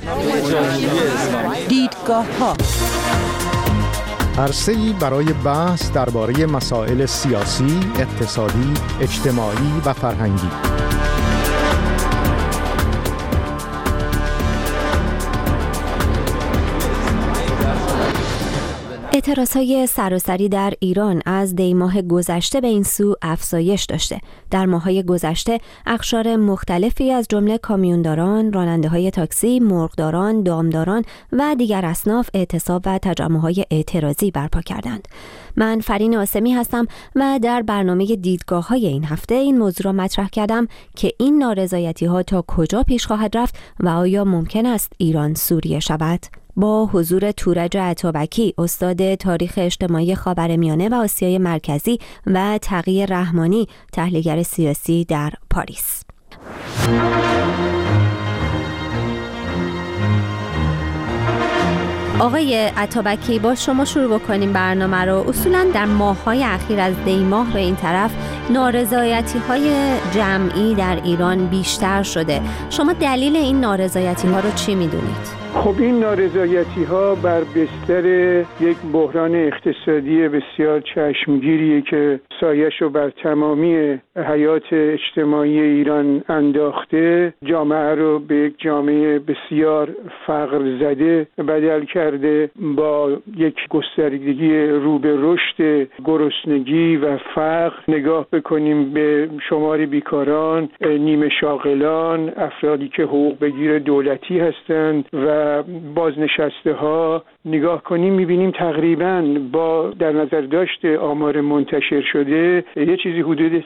دیدگاه‌ها عرصه‌ای برای بحث درباره مسائل سیاسی، اقتصادی، اجتماعی و فرهنگی. اعتراضهای سراسری در ایران از دی ماه گذشته به این سو افزایش داشته. در ماه‌های گذشته اقشار مختلفی از جمله کامیونداران، راننده‌های تاکسی، مرغداران، دامداران و دیگر اصناف اعتصاب و تجمع‌های اعتراضی برپا کردند. من فرین آسمی هستم و در برنامه دیدگاه‌های این هفته این موضوع را مطرح کردم که این نارضایتی‌ها تا کجا پیش خواهد رفت و آیا ممکن است ایران سوریه شود؟ با حضور تورج عطابکی، استاد تاریخ اجتماعی خاورمیانه و آسیای مرکزی و تقی رحمانی، تحلیلگر سیاسی در پاریس. آقای عطابکی، با شما شروع بکنیم برنامه رو. اصولاً در ماه‌های اخیر از دی ماه به این طرف نارضایتی‌های جمعی در ایران بیشتر شده. شما دلیل این نارضایتی‌ها رو چی می‌دونید؟ خب این نارضایتی‌ها بر بستر یک بحران اقتصادی بسیار چشمگیریه که سایه‌ش رو بر تمامی حیات اجتماعی ایران انداخته، جامعه رو به یک جامعه بسیار فقر زده بدل کرده، با یک گستردگی رو به رشد گرسنگی و فقر. نگاه بکنیم به شمار بیکاران، نیمه شاغلان، افرادی که حقوق بگیر دولتی هستند و بازنشسته ها نگاه کنیم، میبینیم تقریباً با در نظر داشت آمار منتشر شده یه چیزی حدود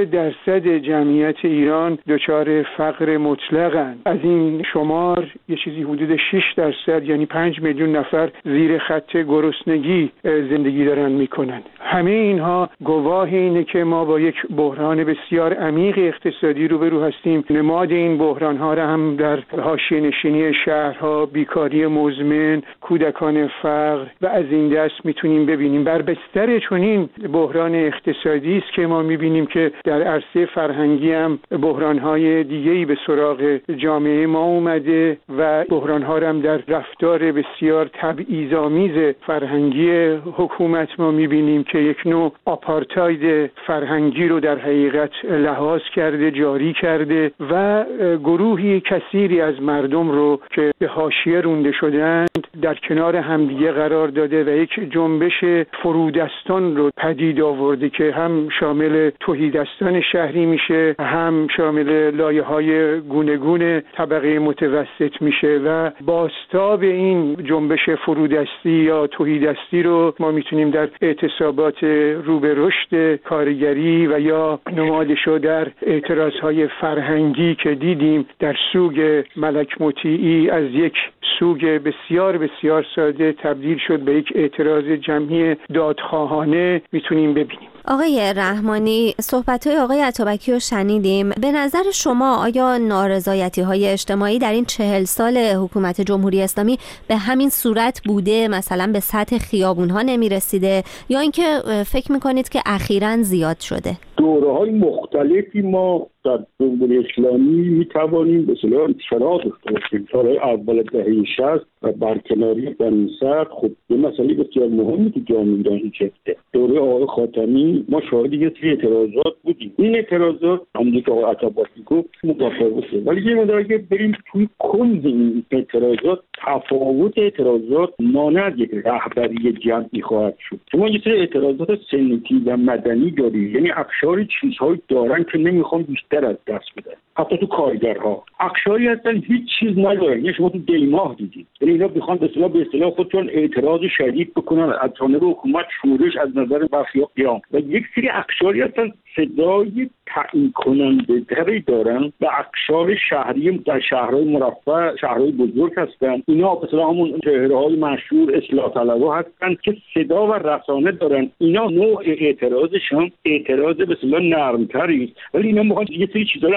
33% جمعیت ایران دچار فقر مطلقن. از این شمار یه چیزی حدود 6% یعنی 5 میلیون نفر زیر خط گرسنگی زندگی دارن میکنن. همه اینها گواه اینه که ما با یک بحران بسیار عمیق اقتصادی روبرو هستیم. نماد این بحران ها را هم در حاشیه نشینی شهرها، بیکاری مزمن، کودکان فقر و از این دست میتونیم ببینیم. بر بستر چنین بحران اقتصادی است که ما میبینیم که در عرصه فرهنگی هم بحران‌های دیگه‌ای به سراغ جامعه ما اومده و بحران‌ها هم در رفتار بسیار تبعیض‌آمیز فرهنگی حکومت ما میبینیم که یک نوع آپارتاید فرهنگی رو در حقیقت لحاظ کرده، جاری کرده و گروهی کثیری از مردم رو که به حاشیه رونده شدند در کنار همدیگه قرار داده و یک جنبش فرودستان رو پدید آورده که هم شامل تهیدستان شهری میشه، هم شامل لایه‌های گوناگون طبقه متوسط میشه و بازتاب این جنبش فرودستی یا تهیدستی رو ما میتونیم در اعتصابات رو به رشد کارگری و یا نمادشو در اعتراضهای فرهنگی که دیدیم در سوگ ملک مطیعی از یک سوگ بسیار بسیار ساده تبدیل شد به یک اعتراض جمعی دادخواهانه میتونیم ببینیم. آقای رحمانی، صحبت‌های آقای عطابکی رو شنیدیم. به نظر شما آیا نارضایتی‌های اجتماعی در این 40 سال حکومت جمهوری اسلامی به همین صورت بوده، مثلا به سطح خیابون‌ها نمی‌رسیده، یا اینکه فکر می‌کنید که اخیراً زیاد شده؟ دوره‌های مختلفی ما در جمهوری اسلامی می‌توانیم به اصطلاح انتشارات داشته باشیم. سال‌های اول دهه 60 و برکناری بنی‌صدر خب یه مسئله بسیار مهمی تو جامعه ایران ایجاد کرد. دوره آقای خاتمی ما شاهد یه سری اعتراضات بودیم. این اعتراضات همونجوری که آقای عطابکی گفت متفاوته، ولی یه مقدار اگه بریم توی کنز این اعتراضات، تفاوت اعتراضات مانند یک رهبری جمعی خواهد شد. شما یه سری اعتراضات سنتی و مدنی دارید، یعنی اقشاری چیزهایی دارن که نمیخوان بیشتر از دست بدن. حتی تو کارگرها اقشاری هستن هیچ چیز ندارن. یعنی شما تو دی ماه دیدید، یعنی اینا میخوان به اصطلاح خودشون اعتراض شدید بکنن از جانب حکومت، شورش از نظر برخی قیام، و یک سری اقشاری هستن صدای تعیین کننده تری دارن و اقشار شهری در شهرهای مرفه، شهرهای بزرگ هستن. اینا به اصطلاح همون چهره‌های مشهور اصلاح طلبها هستن که صدا و رسانه دارن. اینا نوع اعتراضشون اعتراض به اصطلاح نرم‌تری است، ولی اینا میخوان یه سری چیزا رو از دست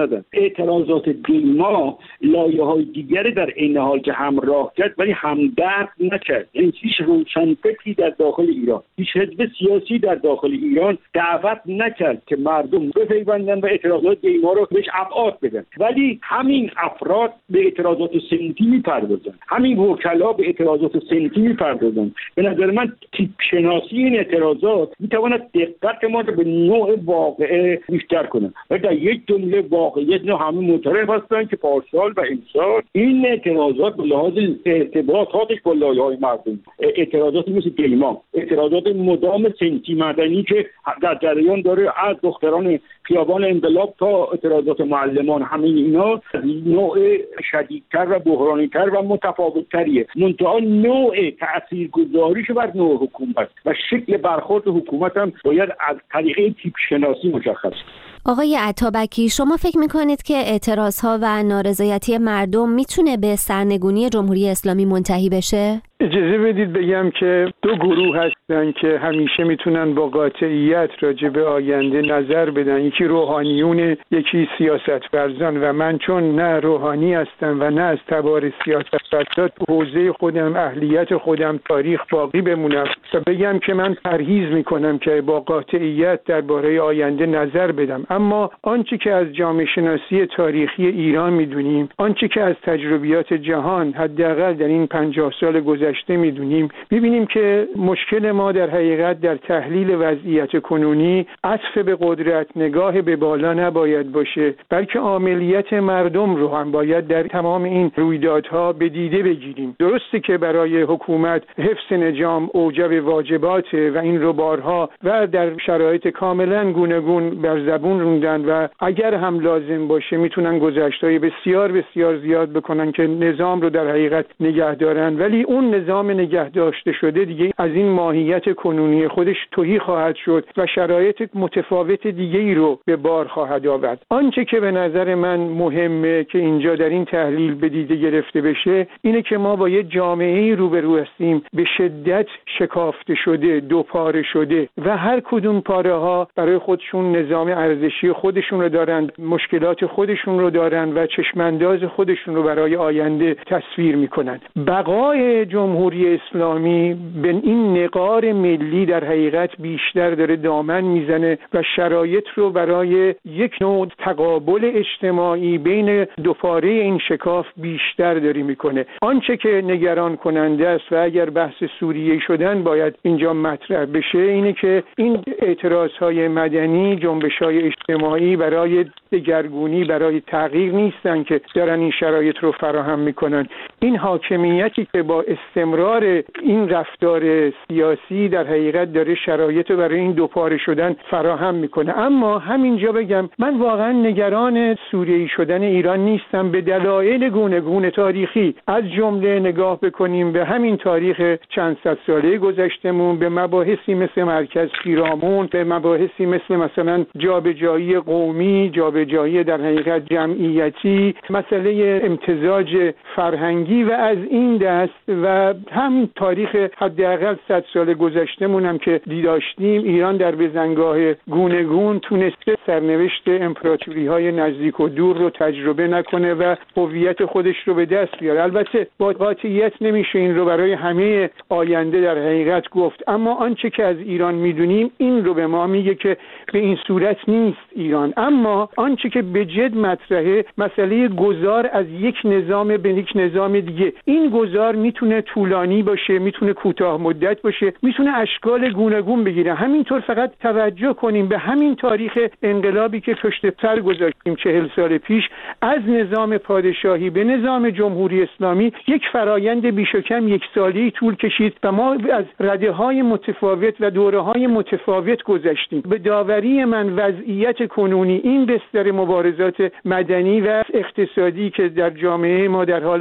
ندن. اعتراضات دیما لایه‌های دیگری در این حال که همراه کرد ولی همدرد نکرد. یعنی هیچ روشنفکری در داخل ایران، هیچ حزب سیاسی در داخل ایران دعوت نکرد که مردم بپیوندن و اعتراضات دیما رو بهش ابعاد بدن، ولی همین افراد به اعتراضات صنفی می‌پردازن، همین وکلا به اعتراضات صنفی می‌پردازن. به نظر من تیپ شناسی این اعتراضات می‌تواند دقت ما رو به نوع واقعه بیشتر کنه و در یک جمله واقعیت نه همه معترف هستن که پارسال و امسال این اعتراضات به لحاظ ارتباطاتش با لایه‌های مردم، اعتراضاتی مثل دیما، اعتراضات مدام صنفی مدنی که در جریان داره از دختران خیابان انقلاب تا اعتراضات معلمان، همه اینا نوع شدیدتر و بحرانی‌تر و متفاوت‌تریه. منتها نوع تاثیرگذاریش بر نوع حکومت و شکل برخورد حکومت هم باید از طریق تیپ شناسی مشخص. آقای عطابکی، شما فکر میکنید که اعتراضها و نارضایتی مردم میتونه به سرنگونی جمهوری اسلامی منتهی بشه؟ اجازه بدید بگم که دو گروه هستن که همیشه میتونن با قاطعیت راجع به آینده نظر بدن. یکی روحانیون، یکی سیاست‌ورزان و من چون نه روحانی هستم و نه از تبار سیاست‌ورزان تو حوزه خودم، اهلیت خودم، تاریخ باقی بمونم و بگم که من پرهیز میکنم که با قاطعیت درباره آینده نظر بدم. اما آنچه که از جامعه شناسی تاریخی ایران میدونیم، آنچه که از تجربیات جهان حداقل در این 50 سال گذشته میدونیم، میبینیم که مشکل ما در حقیقت در تحلیل وضعیت کنونی عطف به قدرت، نگاه به بالا نباید باشه، بلکه عاملیت مردم رو هم باید در تمام این رویدادها به دیده بگیریم. درسته که برای حکومت حفظ نظام اوجب واجباته و این رو بارها و در شرایط کاملا گوناگون بر زبون روندن و اگر هم لازم باشه میتونن گذشت‌های بسیار بسیار زیاد بکنن که نظام رو در حقیقت نگه دارن، ولی اون نظام نگه داشته شده دیگه از این ماهیت کنونی خودش تهی خواهد شد و شرایط متفاوت دیگه‌ای رو به بار خواهد آورد. آنچه که به نظر من مهمه که اینجا در این تحلیل به دیده گرفته بشه اینه که ما با یه جامعه‌ای روبرو هستیم به شدت شکافته شده، دوپاره شده و هر کدوم پاره‌ها برای خودشون نظام ارزشی خودشون رو دارن، مشکلات خودشون رو دارن و چشمانداز خودشون رو برای آینده تصویر میکنن. بقای جمهوری اسلامی به این نقار ملی در حقیقت بیشتر داره دامن میزنه و شرایط رو برای یک نوع تقابل اجتماعی بین دوپاره این شکاف بیشتر داری میکنه. آنچه که نگران کننده است و اگر بحث سوریه شدن باید اینجا مطرح بشه اینه که این اعتراضهای مدنی، جنبش‌های اجتماعی برای دگرگونی، برای تغییر نیستن که دارن این شرایط رو فراهم میکنن. این حاکمیتی که با استمرار این رفتار سیاسی در حقیقت داره شرایط رو برای این دوپاره شدن فراهم میکنه. اما همینجا بگم من واقعا نگران سوریه‌ای شدن ایران نیستم به دلایل گوناگون تاریخی. از جمله نگاه بکنیم به همین تاریخ چند صد ساله گذشتمون، به مباحثی مثل مرکز پیرامون، به مباحثی مثلا جابجایی قومی، جابجایی در حقیقت جمعیتی، مسئله امتزاج فرهنگی و از این دست و هم تاریخ حداقل 100 سال گذشتمون هم که دیداشتیم. ایران در بزنگاه گوناگون تونسته سرنوشت امپراتوری‌های نزدیک و دور رو تجربه نکنه و هویت خودش رو به دست بیاره. البته با قاطعیت نمیشه این رو برای همه آینده در حقیقت گفت، اما آنچه که از ایران میدونیم این رو به ما میگه که به این صورت نیست ایران. اما آنچه که به جد مطرحه مسئله گذار از یک نظام به یک نظام دیگه. این گذار میتونه طولانی باشه، میتونه کوتاه مدت باشه، میتونه اشکال گوناگون بگیره. همینطور فقط توجه کنیم به همین تاریخ انقلابی که پشت سر گذاشتیم 40 سال پیش، از نظام پادشاهی به نظام جمهوری اسلامی یک فرایند بیش و کم 1 ساله‌ای طول کشید و ما از رده‌های متفاوت و دوره‌های متفاوت گذشتیم. به داوری من وضعیت کنونی این بستر مبارزات مدنی و اقتصادی که در جامعه ما در حال حاضر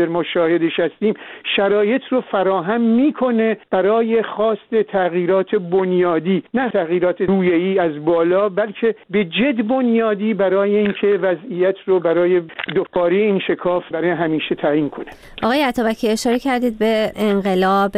ما شاهدش هستیم شرایط رو فراهم میکنه برای خواست تغییرات بنیادی، نه تغییرات رویه‌ای از بالا، بلکه به جد بنیادی برای اینکه وضعیت رو برای دوباره این شکاف برای همیشه تعیین کنه. آقای عطابکی اشاره کردید به انقلاب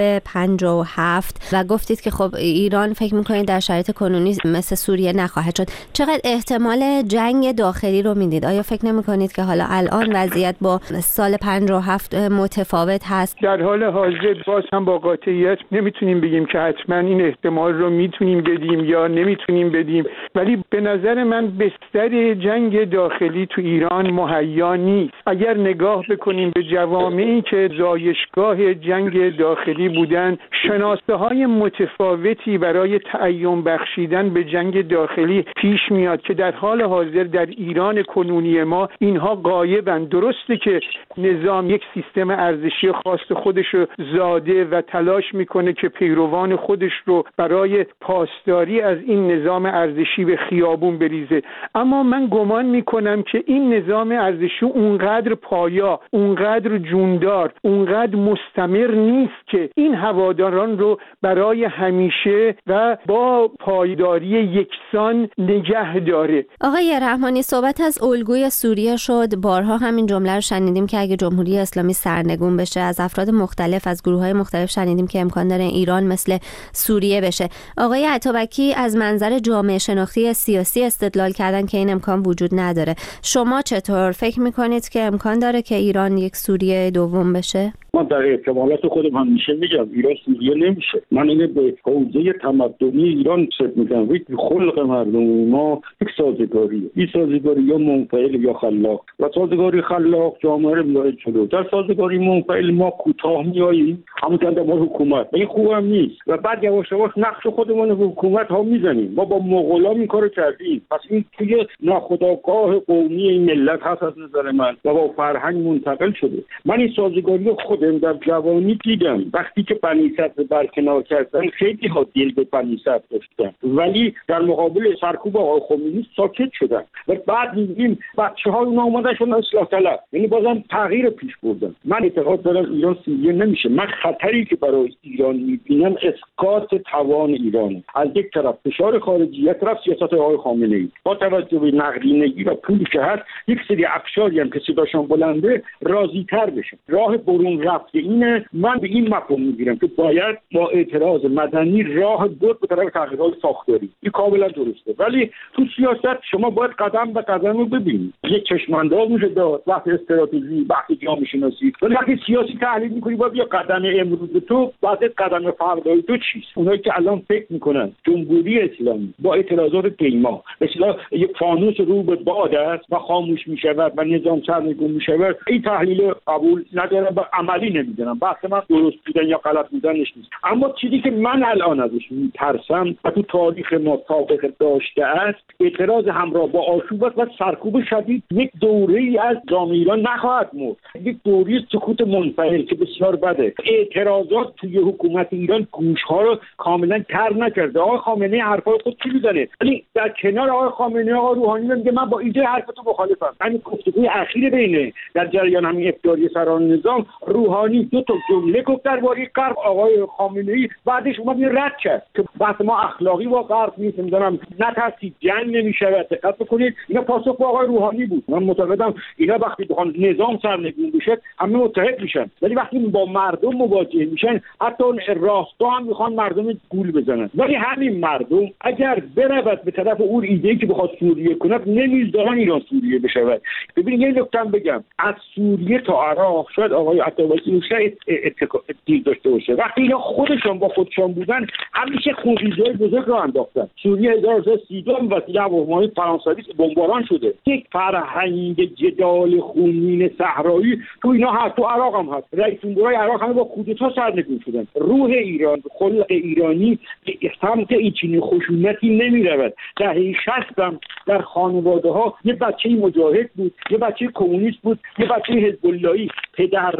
57 و گفتید که خب ایران فکر میکنید در شرایط کنونی مثل سوریه نخواهد شد. چقدر احتمال جنگ داخلی رو میدید؟ آیا فکر نمیکنید که حالا الان وضعیت با سال 57 متفاوت هست؟ در حال حاضر باز هم با قاطعیت نمیتونیم بگیم که حتما این احتمال رو میتونیم بدیم یا نمیتونیم بدیم، ولی به نظر من بستر جنگ داخلی تو ایران مهیا نیست. اگر نگاه بکنیم به جوامعی که زایشگاه جنگ داخلی بودن، شناسه های متفاوتی برای تعیین بخشیدن به جنگ داخلی پیش میاد که در حال حاضر در ایران کنونی ما اینها غایبند. درسته که نظام یک سیستم ارزشی خاص خودش رو زاده و تلاش میکنه که پیروان خودش رو برای پاسداری از این نظام ارزشی به خیابون بریزه، اما من گمان میکنم که این نظام ارزشی اونقدر پایا، اونقدر جوندار، اونقدر مستمر نیست که این هواداران رو برای همیشه و با پایداری یکسان نگه داره. آقای رحمانی، صحبت از الگوی سوریه شد. بارها همین جمله رو شنیدیم که اگه جمهوری اسلامی سرنگون بشه، از افراد مختلف، از گروه‌های مختلف شنیدیم که امکان داره ایران مثل سوریه بشه. آقای عطابکی از منظر جامعه شناختی سیاسی استدلال کردن که این امکان وجود نداره. شما چطور فکر میکنید که امکان داره که ایران یک سوریه دوم بشه؟ من در احتمالات خودم همیشه میگم ایران سوریه نمیشه. من اینه به حوزه تمدنی ایران فکر میکنم. یک خلق مردم ما یک سازگاریه. این سازگاری یا منفعل یا خلاق، و سازگاری خلاق جامعه رو میاره جلو. در سازگاری منفعل ما کوتاه میاییم، همونطور ما حکومت این خوبم نیست و بعد یواش یواش نقش خودمون رو حکومت ها میزنیم. ما با مغولان این کارو کردیم، پس این توی ناخودآگاه قومی این ملت هست از نظر من و با فرهنگ منتقل شده. من این سازگاری خودم در جوانی دیدم. وقتی که بنی صدر برکنار کردن خیلی ها دل به بنی صدر داشتن، ولی در مقابل سرکوب آقای خمینی ساکت شدن و بعد می‌بینیم بچه‌ها اونا اومدن شدن اصلاح طلب، یعنی بازم تغییر پیش بردن. من اعتقاد دارم ایران سوریه نمیشه. من خطری که برای ایران می‌بینم اسقاط توان ایران. از یک طرف فشار خارجی، یک طرف سیاست آقای خامنه‌ای. با توجه به نقدینگی و پولی که هست، یک سری افشاری هم که صداشون بلنده راضی‌تر بشن. راه برون رفت اینه. من به این مفهوم میگیرم که باید با اعتراض مدنی راه بود به طرف تغییرات ساختاری. این کاملا درسته، ولی تو سیاست شما باید قدم به قدم رو ببینید. یک چشمانداز میشه داد وقتی استراتژی، وقتی جامعه شناسی، ولی وقتی سیاسی تحلیل میکنی باید یا قدم امروز تو بعد قدم فردای تو چیست. اونایی که الان فکر میکنن جمهوری اسلامی با اعتراضات دیما مثلا یک فانوس رو به باد است و خاموش میشود و نظام سرنگون میشود، این تحلیل قبول ندارم و عملی نمیدونم. بحث من درست بودن یا غلط بودنش نیست، اما چیزی که من الان ازش میترسم و تو تاریخ ما سابقه داشته است، اعتراض همراه با آشوب و سرکوب شدید. یک دوره‌ای از جامعه ایران نخواهد مرد، یک دوره سکوت منفعل که بسیار بده. اعتراضات توی حکومت ایران گوش‌ها رو کاملا تر نکرده. آقای خامنه‌ای حرفای خود چی می‌زنه، ولی در کنار آقای خامنه‌ای آقای روحانی میگه من با ایده حرفتون مخالفم. همین گفتگوی اخیر بینه در جریان همین افطاری سران نظام، روحانی دو تا جمله گفت درباره غرب، آقای خامنه‌ای بعدش اومد رد کرد که بحث ما اخلاقی با غرب نیست، می‌دونم نترسید جنگ نمی‌شود. دقت بکنید اینا پاسخ با آقای روحانی بود. من معتقدم اینا وقتی بخوان نظام سرنگون بشه همه متحد میشن، ولی وقتی با مردم مواجه میشن حتی اون راستا هم میخوان مردم گول بزنن. ولی همین مردم اگر برود به طرف اون ایده‌ای که بخواد سوریه کنه، نمی‌ذارن ایران سوریه بشه. ببینید یه نکته بگم، از سوریه تا عراق شاید آقای عطابکی شاید اتفاقی داشته باشه. وقتی اینا خودشون با خودشون بودن همیشه خونریزی‌های بزرگ رو انداختن. سوریه 1332 وسیله هواپیمای فرانسوی بمباران شده. یک فرهنگ جدال خونین صحرایی تو اینا هست، تو عراق هم هست. رئیس جمهورای عراق هم با کودتا سرنگون شدن. روح ایران، خلق ایرانی سمت ایچنین خشونتی نمی‌رود. دهه 60 هم در خانواده‌ها یه بچه مجاهد بود، یه بچه کمونیست بود، یه بچه حزب اللهی. پدر مادر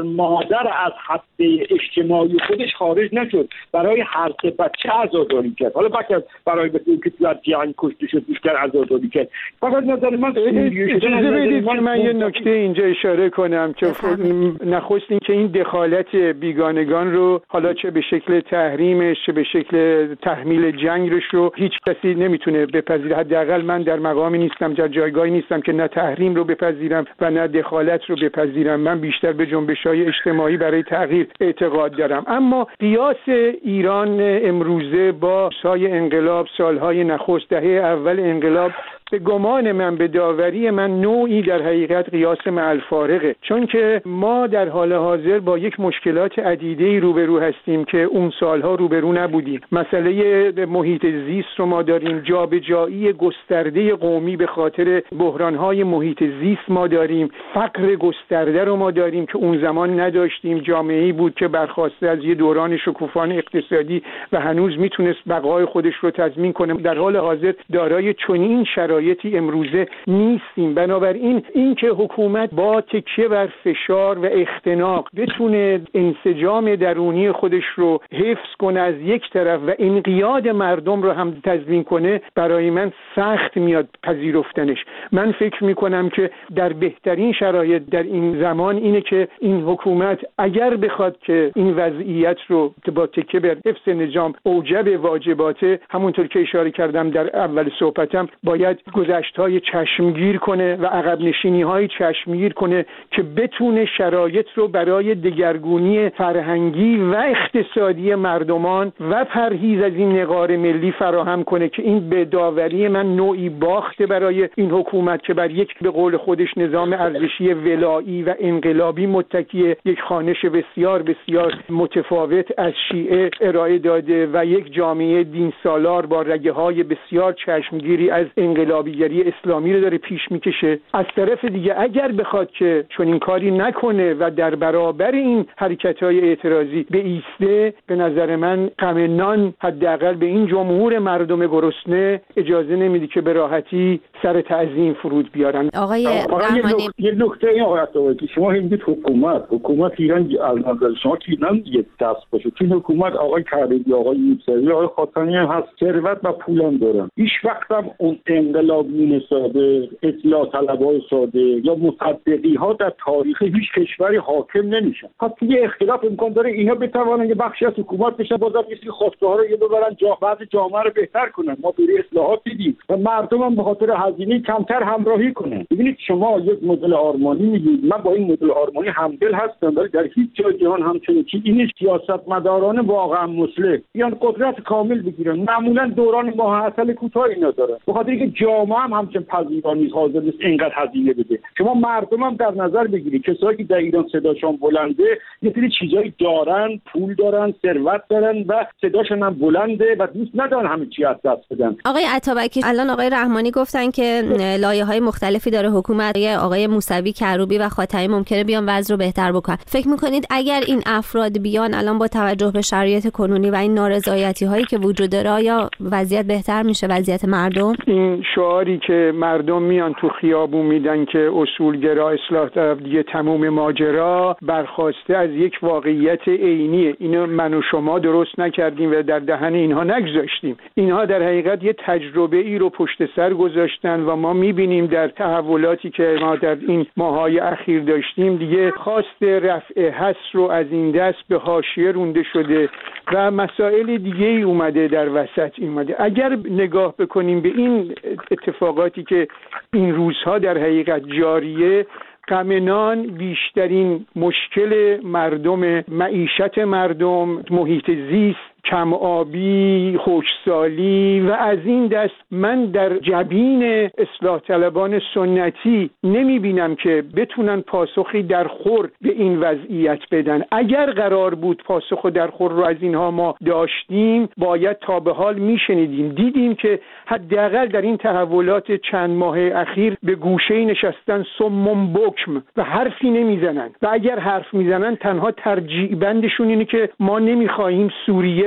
مادر از حد اجتماعی خودش خارج نشد، برای هر سه بچه عزاداری کرد. حالا بعد برای بچه‌ای که در جنگ کشته شد بیشتر عزاداری کرد. فقط نظر من اجازه بدید که من یه نکته اینجا اشاره کنم که نخست این که این دخالت بیگانگان رو حالا چه به شکل تحریمش چه به شکل تحمیل جنگش رو هیچ کسی نمیتونه بپذیره. حداقل من در مقامی نیستم، در جایگاهی نیستم که نه تحریم رو بپذیرم و نه دخالت رو بپذیرم. من بیشتر به جنبش‌های اجتماعی برای تغییر اعتقاد دارم. اما قیاس ایران امروزه با سای انقلاب، سالهای نخست، دهه اول انقلاب، به گمان من، به داوری من، نوعی در حقیقت قیاس مع الفارقه، چون که ما در حال حاضر با یک مشکلات عدیده‌ای روبرو هستیم که اون سالها روبرو نبودیم. مسئله محیط زیست رو ما داریم، جابجایی گسترده قومی به خاطر بحران‌های محیط زیست ما داریم، فقر گسترده رو ما داریم که اون زمان نداشتیم. جامعه‌ای بود که برخواسته از یه دوران شکوفان اقتصادی و هنوز میتونست بقای خودش رو تضمین کنه. در حال حاضر دارای چنین شرایطی امروزه نیستیم. بنابراین این که حکومت با تکیه بر فشار و اختناق بتونه انسجام درونی خودش رو حفظ کنه از یک طرف و انقیاد مردم رو هم تضمین کنه، برای من سخت میاد پذیرفتنش. من فکر میکنم که در بهترین شرایط در این زمان اینه که این حکومت اگر بخواد که این وضعیت رو با تکیه بر حفظ نظام اوجب واجباته، همونطور که اشاره کردم در اول صحبتم، باید گذشت‌های چشمگیر کنه و عقب نشینی‌های چشمگیر کنه که بتونه شرایط رو برای دگرگونی فرهنگی و اقتصادی مردمان و پرهیز از این نقار ملی فراهم کنه که این به داوری من نوعی باخته برای این حکومت که بر یک به قول خودش نظام ارزشی ولایی و انقلابی متکی، یک خوانش بسیار بسیار متفاوت از شیعه ارائه داده و یک جامعه دین سالار با رگه‌های بسیار چشمگیری از انقلابیگری اسلامی رو داره پیش میکشه. از طرف دیگه اگر بخواد که چون این کاری نکنه و در برابر این حرکت‌های اعتراضی بایسته، به نظر من غم نان حداقل به این جمهور مردم گرسنه اجازه نمیده که به راحتی سر تعظیم فرود بیارن. آقای رحمانی، یه نکته این آقای عطاوکی، شما میگید حکومت ایران از نظر شما کی نمیگه دست باشه، چون حکومت آقای کریمی، آقای موسوی، آقای خاتمی هم هست، ثروت و پولم دارن. هیچ وقت هم اون انقلابیون ساده، اصلاح طلبای ساده یا مصدقی ها در تاریخ هیچ کشوری حاکم نمیشن. حتی یه اختلاف امکان داره اینا بتوانن یه بخشی از حکومت بشن، بازم یه سری خواسته ها رو یه ببرن بعض جامعه رو بهتر کنن. ما برای اصلاحات دیدیم و مردم هم به خاطر هزینه کمتر همراهی کنن. ببینید شما یک مدل آرمانی میگید، من با این مدل آرمانی همدل هستم، ولی در هیچ جای جهان همچنین چیزی نیست. سیاستمداران واقعا مصلح بیان قدرت کامل بگیرن، معمولا دوران ماه عسل کوتاهی ندارن، به خاطر اینکه جامعه هم همچنین پذیرا نیست، حاضر نیست اینقدر هزینه بده. شما مردم هم در نظر بگیرید، کسایی که در ایران صداشون بلنده یه سری چیزایی دارن، پول دارن، ثروت دارن و صداشون هم بلنده و دوست ندارن همه چی از دست بدن. آقای عطابکی، الان آقای رحمانی گفتن که لایه‌های مختلفی داره حکومت، آقای موسوی، کروبی و خاتمی ممکنه بیان وضع رو بهتر بکنن. فکر می‌کنید اگر این افراد بیان الان با توجه به شرایط کنونی و این نارضایتی‌هایی که وجود داره، آیا وضعیت بهتر میشه، وضعیت مردم؟ این شعاری که مردم میان تو خیابون میدن که اصولگرا، اصلاح طلب، دیگه تموم ماجرا، برخواسته از یک واقعیت عینیه. اینو من و شما درست نکردیم و در دهن اینها نگذاشتیم. اینها در حقیقت یه تجربه ای رو پشت سر گذاشتن و ما میبینیم در تحولاتی که ما در این ماهای اخیر داشتیم دیگه خواست رفع حصر رو از این دست به حاشیه رونده شده و مسائل دیگه ای اومده در وسط اومده. اگر نگاه بکنیم به این اتفاقاتی که این روزها در حقیقت جاریه، غم نان بیشترین مشکل مردم، معیشت مردم، محیط زیست، کم آبی، خشکسالی و از این دست، من در جبین اصلاح طلبان سنتی نمی بینم که بتونن پاسخی درخور به این وضعیت بدن. اگر قرار بود پاسخ درخور رو از اینها ما داشتیم، باید تا به حال می شنیدیم. دیدیم که حداقل در این تحولات چند ماه اخیر به گوشه نشستن صم بکم و حرفی نمی زنن و اگر حرف می زنن تنها ترجیع بندشون اینه که ما نمی خواهیم سوریه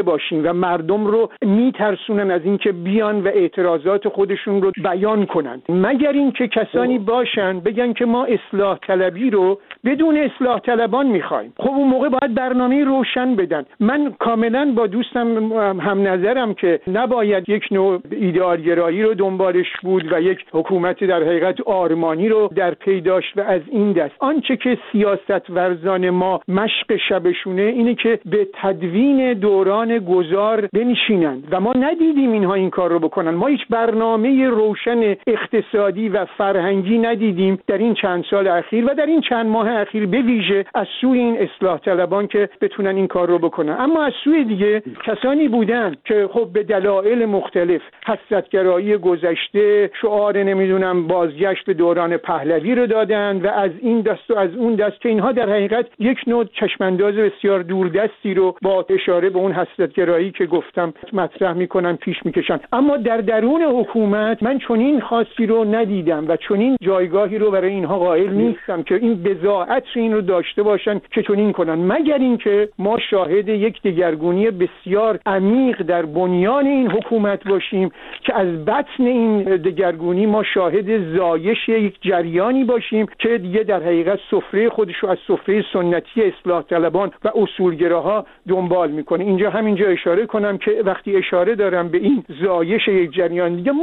باشیم و مردم رو میترسونن از اینکه بیان و اعتراضات خودشون رو بیان کنن، مگر اینکه کسانی باشن بگن که ما اصلاح طلبی رو بدون اصلاح طلبان میخوایم. خب اون موقع باید برنامه روشن بدن. من کاملا با دوستم هم نظرم که نباید یک نوع ایدئالگرایی رو دنبالش بود و یک حکومت در حقیقت آرمانی رو در پی داشت و از این دست. آنچه که سیاست ورزان ما مشق شبشونه اینه که به تدوین دوران گذار بنشینن و ما ندیدیم اینها این کار رو بکنن. ما هیچ برنامه روشن اقتصادی و فرهنگی ندیدیم در این چند سال اخیر و در این چند ماه اخیر، به ویژه از سوی این اصلاح طلبان که بتونن این کار رو بکنن. اما از سوی دیگه کسانی بودن که خب به دلایل مختلف، حسرتگرایی گذشته، شعار نمیدونم بازگشت به دوران پهلوی رو دادن و از این دست و از اون دست، که اینها در حقیقت یک نوع چشمانداز بسیار دوردستی رو با اشاره به اون حسرتگرایی که گفتم مطرح میکنن پیش میکشن. اما در درون حکومت من چنین خاصی رو ندیدم و چنین جایگاهی رو برای اینها قائل نیستم که این بضاعت این رو داشته باشن که چنین کنن، مگر اینکه ما شاهد یک دگرگونی بسیار عمیق در بنیان این حکومت باشیم که از بطن این دگرگونی ما شاهد زایش یک جریانی باشیم که دیگه در حقیقت سفره خودش رو از سفره سنتی اصلاح طلبان و اصولگراها دنبال میکنه. اینجا همینجا اشاره کنم که وقتی اشاره دارم به این زایش یک جریان دیگه،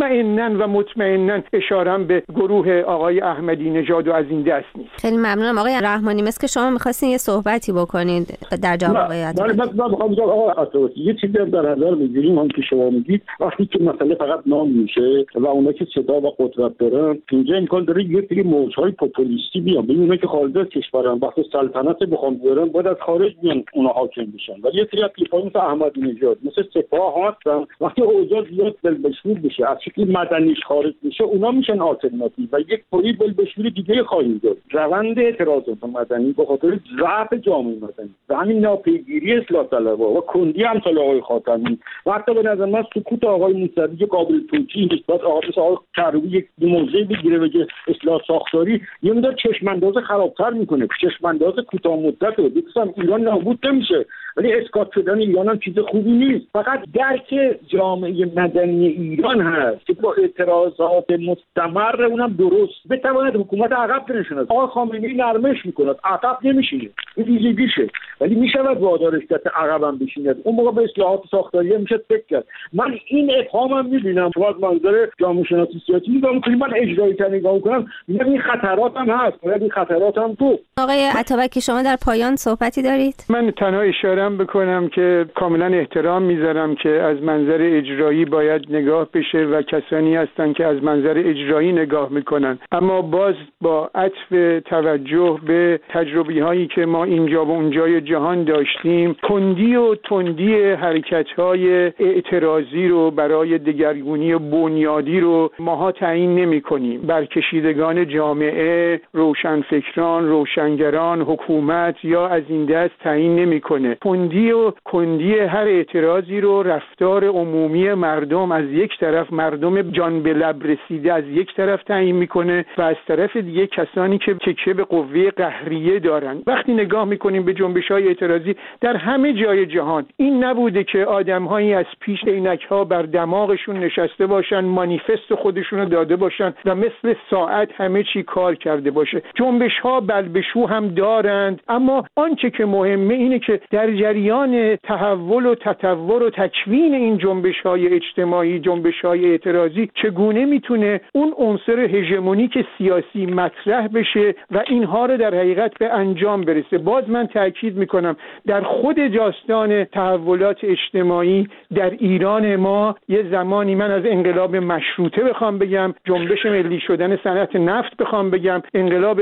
مطمئناً اشارم به گروه آقای احمدی نژاد و از این دست نیست. خیلی ممنونم آقای رحمانی. مثل که شما می‌خواستین یه صحبتی بکنید در جواب آقای عطابک. من می‌خوام بگم آقای عطابک یه چیزی در نظر بگیریم، هم که شما میگید وقتی که مسئله فقط نام میشه و اونا که صدا و قدرت دارن، اینجا امکان داره یه سری موج‌های پوپولیستی بیان. ببین اونا که خارج از کشورن وقتی سلطنت بخوان بیارن باید از خارج بیان اونا حاکم بشن. ولی یه سری از پیپای مثل احمدی نژاد، مثل سپاه هستن، وقتی اوضاع زیاد بلبشور بشه، از شکل مدنیش خارج بشه، اونا میشن آلترناتیو و یک پلی بلبشور دیگه خواهیم داشت. روند اعتراضات مدنی به خاطر ضعف جامعه مدنی و همین ناپیگیری اصلاح طلبها و کندی امثال آقای خاتمی و حتی به نظر من سکوت آقای موسوی که قابل توجیه نیست، بعد آقای کروبی یک موضع بگیره بگه اصلاح ساختاری، یه مقدار چشمانداز خرابتر میکنه. چشمانداز کوتاه مدت رو دوستان ایران نابود نمیشه، ولی اسقاط شدن ایران هم چیز خوبی نیست. فقط درک جامعه مدنی ایران هست که با اعتراضات مستمر اونم درست بتواند حکومت عقب بنشاند. آقای خامنه‌ای نرمش میکند، عقب نمیشینه، این ویژگیشه، ولی میشود وادارش کرد عقب هم بشیند. اون موقع به اصلاحات ساختاری میشه فکر کرد. من این ابهامم میبینم تو از منظر جامعه شناسی سیاسی نگاه میکنیم، من اجرایی تا نگاه میکنم میگم این خطرات هم هست، باید این خطرات هم تو. آقای عطابک شما در پایان صحبتی دارید؟ من تنها اشاره‌ام بکنم که کاملا احترام میذارم که از منظر اجرایی باید نگاه بشه و کسانی هستن که از منظر اجرایی نگاه میکنن، اما باز با عطف توجه به تجربی هایی که ما اینجا و اونجای جهان داشتیم، کندی و تندی حرکت های اعتراضی رو برای دگرگونی بنیادی رو ماها تعیین نمی کنیم. برکشیدگان جامعه، روشنفکران، روشنگران، حکومت یا از این دست تعیین نمی کنه. تندی و کندی هر اعتراضی رو رفتار عمومی مردم، از یک طرف مردم جان به لب رسیده از یک طرف تعیین میکنه و از طرف دیگه کسانی که تکیه به قوه قهریه دارن. وقتی نگاه میکنیم به جنبش‌های اعتراضی در همه جای جهان، این نبوده که آدم‌هایی از پیش عینک‌ها بر دماغشون نشسته باشن، مانیفست خودشون رو داده باشن و مثل ساعت همه چی کار کرده باشه. جنبش‌ها بلبشو هم دارند، اما آنچه که مهمه اینه که در جریان تحول و تطور و تکوین این جنبش‌های اجتماعی، جنبش‌های اعتراضی، چگونه میتونه اون عنصر هژمونیک سیاسی مطرح بشه و اینها رو در حقیقت به انجام برسه. باز من تاکید میکنم در خود داستان تحولات اجتماعی در ایران ما یه زمانی، من از انقلاب مشروطه بخوام بگم، جنبش ملی شدن صنعت نفت بخوام بگم، انقلاب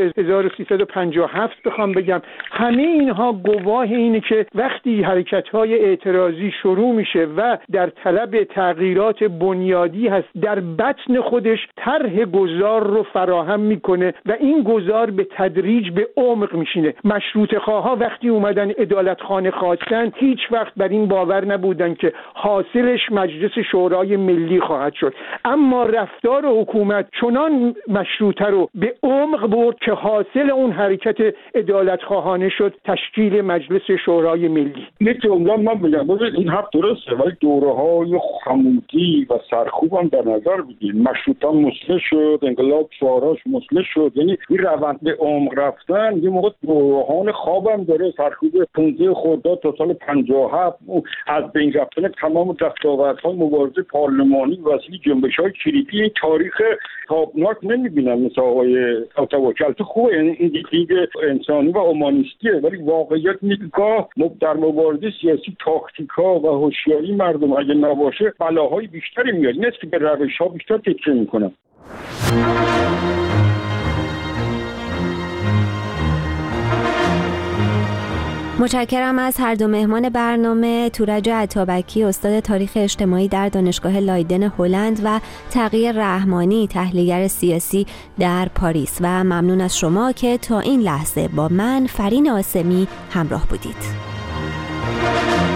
1357 بخوام بگم، همه اینها گواه اینه که وقتی حرکت‌های اعتراضی شروع میشه و در طلب تغییرات بنیادی هست، در بطن خودش طرح گذار رو فراهم میکنه و این گذار به تدریج به عمق میشینه. مشروطه خواها وقتی اومدن عدالتخانه خواستن، هیچ وقت بر این باور نبودن که حاصلش مجلس شورای ملی خواهد شد، اما رفتار حکومت چنان مشروطه رو به عمق برد که حاصل اون حرکت عدالتخواهانه شد تشکیل مجلس شورای ملی. یک جمله من بگم، این حرف درسته، ولی دوره‌های خمودی و سرکوب هم در نظر بگیرید. مشروطه مسلح شد، انقلاب شعاراش مسلح شد، یعنی این روند به عمق رفتن یه موقع دوره‌های خواب هم داره. سرکوب 15 خرداد تا سال 57 از بین رفتن تمام دستاوردهای مبارزه پارلمانی و وسیله جنبش‌های کلیدی تاریخ تابناک نمی‌بینم مثل آقای توکل. تو خوبه این دید انسانی و اومانیستیه، ولی واقعیت نگاه در مبارزه سیاسی تاکتیک‌ها و هوشیاری مردم اگه نباشه بلاهای بیشتری میاد. نیست که به روش‌ها بیشتر تکیه میکنن. متشکرم از هر دو مهمان برنامه، تورج عطابکی استاد تاریخ اجتماعی در دانشگاه لایدن هلند و تقی رحمانی تحلیلگر سیاسی در پاریس و ممنون از شما که تا این لحظه با من فرین آسمی همراه بودید.